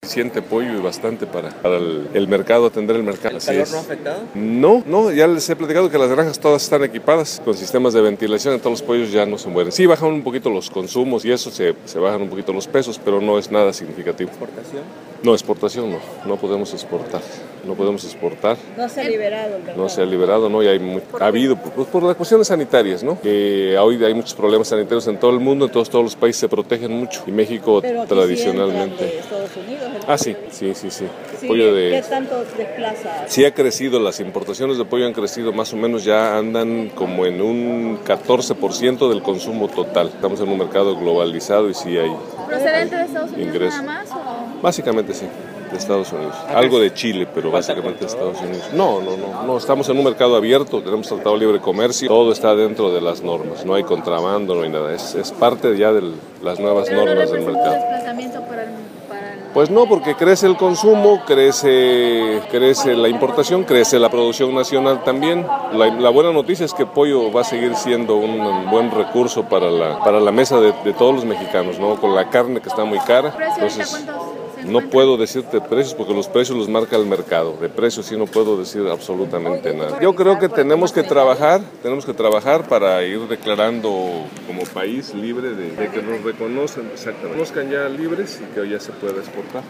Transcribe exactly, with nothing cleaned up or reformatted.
Suficiente pollo y bastante para, para el, el mercado, atender el mercado. ¿El calor no ha afectado? No, no, ya les he platicado que las granjas todas están equipadas con sistemas de ventilación, entonces los pollos ya no se mueren. Sí, bajan un poquito los consumos y eso, se, se bajan un poquito los pesos, pero no es nada significativo. ¿Exportación? No, exportación no, no podemos exportar, no podemos exportar. No se ha liberado el mercado. No se ha liberado, ¿no? Y hay muy, ha habido, pues por las cuestiones sanitarias, ¿no? Que hoy hay muchos problemas sanitarios en todo el mundo, entonces todos los países se protegen mucho. Y México Pero aquí tradicionalmente. Sí de Estados Unidos, ah, sí, sí, sí, sí. Sí, pollo de... ¿Qué tanto desplaza? Sí ha crecido, las importaciones de pollo han crecido, más o menos ya andan como en un catorce por ciento del consumo total. Estamos en un mercado globalizado y sí hay ¿Procedente de Estados Unidos ingresos. nada más? O... Básicamente sí. De Estados Unidos. Algo de Chile, pero básicamente de Estados Unidos. No, no, no, no. Estamos en un mercado abierto, tenemos tratado de libre comercio, todo está dentro de las normas. No hay contrabando, no hay nada. Es, es parte ya de las nuevas ¿Pero normas no del representa mercado. un desplazamiento para el, para el... Pues no, porque crece el consumo, crece, crece la importación, crece la producción nacional también. La, la buena noticia es que el pollo va a seguir siendo un buen recurso para la, para la mesa de, de todos los mexicanos, ¿no? Con la carne que está muy cara. Entonces, no puedo decirte precios porque los precios los marca el mercado. De precios sí no puedo decir absolutamente nada. Yo creo que tenemos que trabajar, tenemos que trabajar para ir declarando como país libre de, de que nos reconozcan, exactamente, reconozcan ya libres y que ya se pueda exportar.